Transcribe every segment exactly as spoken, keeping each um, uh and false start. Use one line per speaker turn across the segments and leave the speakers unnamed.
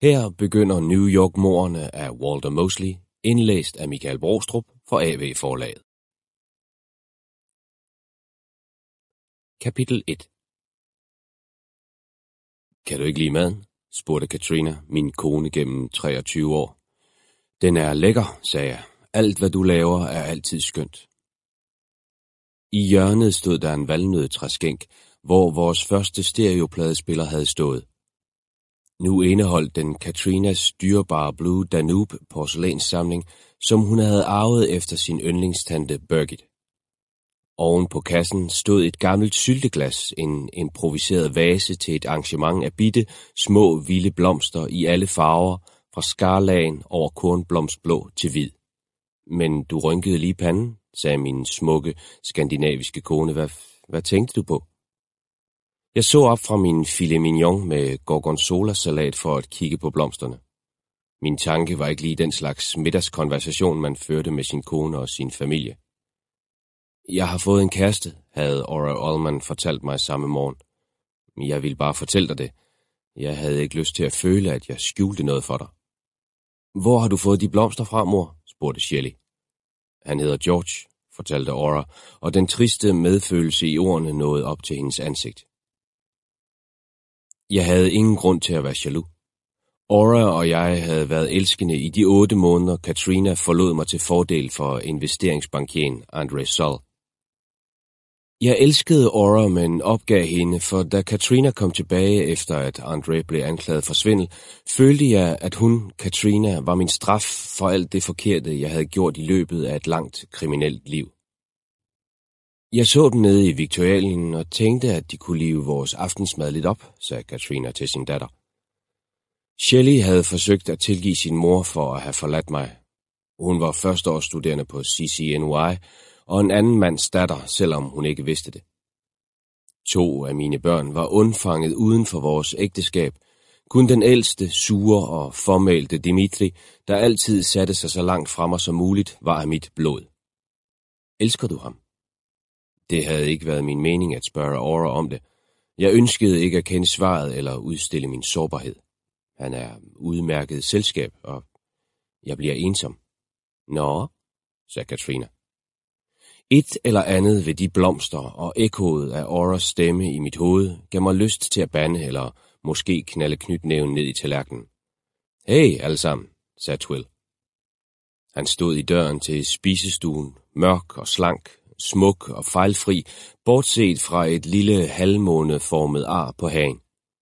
Her begynder New York-mordene af Walter Mosley, indlæst af Michael Brostrup for A V-forlaget. Kapitel et. Kan du ikke lide maden? Spurgte Katrina, min kone gennem treogtyve år. Den er lækker, sagde jeg. Alt hvad du laver er altid skønt. I hjørnet stod der en valnødtræskænk, hvor vores første stereopladespiller havde stået. Nu indeholdt den Katrinas dyrebare Blue Danube porcelænssamling, som hun havde arvet efter sin yndlingstante Birgit. Oven på kassen stod et gammelt sylteglas, en improviseret vase til et arrangement af bitte, små, vilde blomster i alle farver, fra skarlagen over kornblomstblå til hvid. Men du rynkede lige panden, sagde min smukke, skandinaviske kone. Hvad, hvad tænkte du på? Jeg så op fra min filet mignon med gorgonzola-salat for at kigge på blomsterne. Min tanke var ikke lige den slags middagskonversation, man førte med sin kone og sin familie. Jeg har fået en kæreste, havde Aura Ullman fortalt mig samme morgen. Jeg ville bare fortælle dig det. Jeg havde ikke lyst til at føle, at jeg skjulte noget for dig. Hvor har du fået de blomster fra, mor? Spurgte Shelley. Han hedder George, fortalte Aura, og den triste medfølelse i ordene nåede op til hendes ansigt. Jeg havde ingen grund til at være jaloux. Aura og jeg havde været elskende i de otte måneder, Katrina forlod mig til fordel for investeringsbankieren André Sol. Jeg elskede Aura, men opgav hende, for da Katrina kom tilbage efter, at André blev anklaget for svindel, følte jeg, at hun, Katrina, var min straf for alt det forkerte, jeg havde gjort i løbet af et langt kriminelt liv. Jeg så dem nede i Victorialien og tænkte, at de kunne live vores aftensmad lidt op, sagde Katrina til sin datter. Shelley havde forsøgt at tilgive sin mor for at have forladt mig. Hun var førsteårsstuderende på C C N Y og en anden mands datter, selvom hun ikke vidste det. To af mine børn var undfanget uden for vores ægteskab. Kun den ældste, sure og formælte Dimitri, der altid satte sig så langt fra mig som muligt, var af mit blod. Elsker du ham? Det havde ikke været min mening at spørge Aura om det. Jeg ønskede ikke at kende svaret eller udstille min sårbarhed. Han er udmærket selskab, og jeg bliver ensom. Nå, sagde Katrina. Et eller andet ved de blomster og ekkoet af Auras stemme i mit hoved gav mig lyst til at bande eller måske knalde knytnæven ned i tallerkenen. Hey, alle sammen, sagde Twill. Han stod i døren til spisestuen, mørk og slank, smuk og fejlfri, bortset fra et lille halvmåneformet ar på hagen.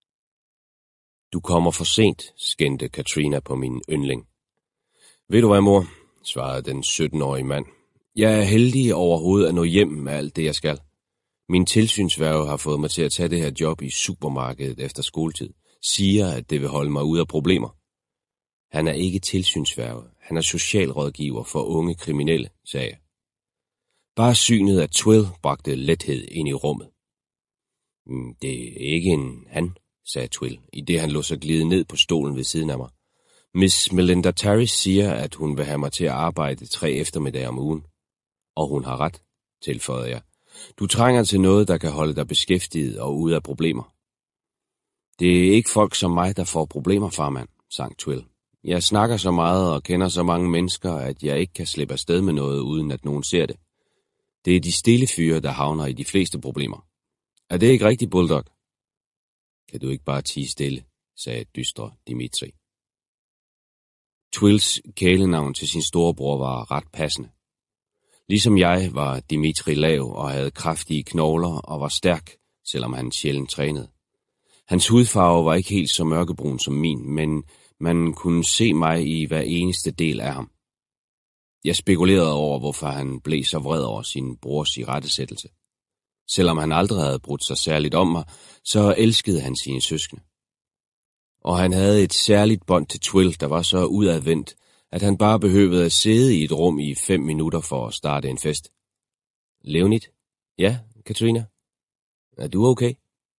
Du kommer for sent, skændte Katrina på min yndling. Ved du hvad, mor, svarede den sytten-årige mand. Jeg er heldig overhovedet at nå hjem med alt det, jeg skal. Min tilsynsværge har fået mig til at tage det her job i supermarkedet efter skoletid. Siger, at det vil holde mig ude af problemer. Han er ikke tilsynsværge. Han er socialrådgiver for unge kriminelle, sagde jeg. Bare synet af Twill bragte lethed ind i rummet. Det er ikke en han, sagde Twill, i det han lå sig glide ned på stolen ved siden af mig. Miss Melinda Tarris siger, at hun vil have mig til at arbejde tre eftermiddage om ugen. Og hun har ret, tilføjede jeg. Du trænger til noget, der kan holde dig beskæftiget og ude af problemer. Det er ikke folk som mig, der får problemer, farmand, sang Twill. Jeg snakker så meget og kender så mange mennesker, at jeg ikke kan slippe afsted med noget, uden at nogen ser det. Det er de stille fyre, der havner i de fleste problemer. Er det ikke rigtigt, Bulldog? Kan du ikke bare tie stille, sagde dystre Dimitri. Twills kælenavn til sin storebror var ret passende. Ligesom jeg var Dimitri lav og havde kraftige knogler og var stærk, selvom han sjældent trænede. Hans hudfarve var ikke helt så mørkebrun som min, men man kunne se mig i hver eneste del af ham. Jeg spekulerede over, hvorfor han blev så vred over sin brors irettesættelse. Selvom han aldrig havde brudt sig særligt om mig, så elskede han sine søskende. Og han havde et særligt bånd til Twill, der var så udadvendt, at han bare behøvede at sidde i et rum i fem minutter for at starte en fest. Leonid? Ja, Katrina? Er du okay?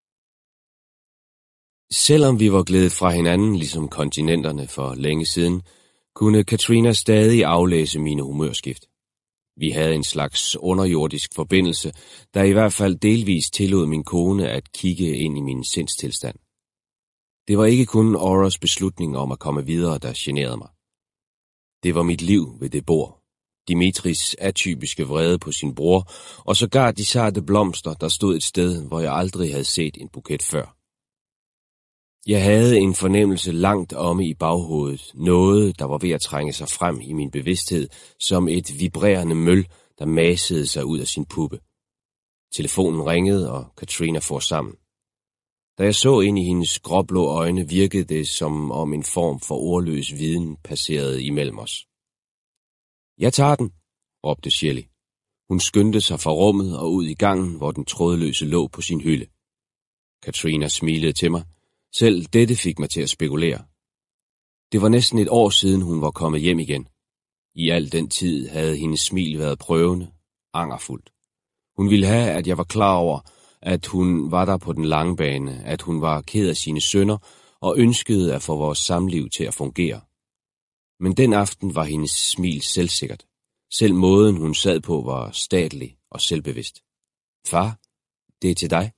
Selvom vi var glædet fra hinanden, ligesom kontinenterne for længe siden, kunne Katrina stadig aflæse mine humørskift. Vi havde en slags underjordisk forbindelse, der i hvert fald delvis tillod min kone at kigge ind i min sindstilstand. Det var ikke kun Auras beslutning om at komme videre, der generede mig. Det var mit liv ved det bord. Dimitris atypiske vrede på sin bror, og sågar de sarte blomster, der stod et sted, hvor jeg aldrig havde set en buket før. Jeg havde en fornemmelse langt omme i baghovedet, noget, der var ved at trænge sig frem i min bevidsthed, som et vibrerende møl, der masede sig ud af sin puppe. Telefonen ringede, og Katrina for sammen. Da jeg så ind i hendes gråblå øjne, virkede det, som om en form for ordløs viden passerede imellem os. Jeg tager den, råbte Shelley. Hun skyndte sig fra rummet og ud i gangen, hvor den trådløse lå på sin hylde. Katrina smilede til mig. Selv dette fik mig til at spekulere. Det var næsten et år siden, hun var kommet hjem igen. I al den tid havde hendes smil været prøvende, angerfuldt. Hun ville have, at jeg var klar over, at hun var der på den lange bane, at hun var ked af sine synder og ønskede at få vores samliv til at fungere. Men den aften var hendes smil selvsikkert. Selv måden, hun sad på, var statlig og selvbevidst. Far, det er til dig.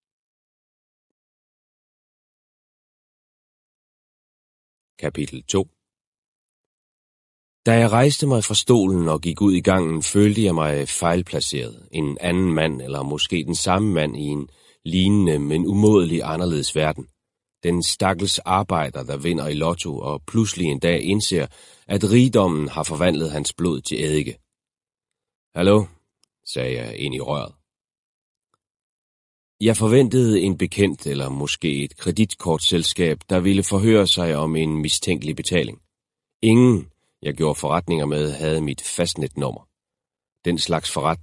Kapitel to. Da jeg rejste mig fra stolen og gik ud i gangen, følte jeg mig fejlplaceret. En anden mand, eller måske den samme mand i en lignende, men umådelig anderledes verden. Den stakkels arbejder, der vinder i lotto og pludselig en dag indser, at rigdommen har forvandlet hans blod til eddike. Hallo, sagde jeg ind i røret. Jeg forventede en bekendt eller måske et kreditkortselskab, der ville forhøre sig om en mistænkelig betaling. Ingen, jeg gjorde forretninger med, havde mit fastnetnummer. Den slags forretning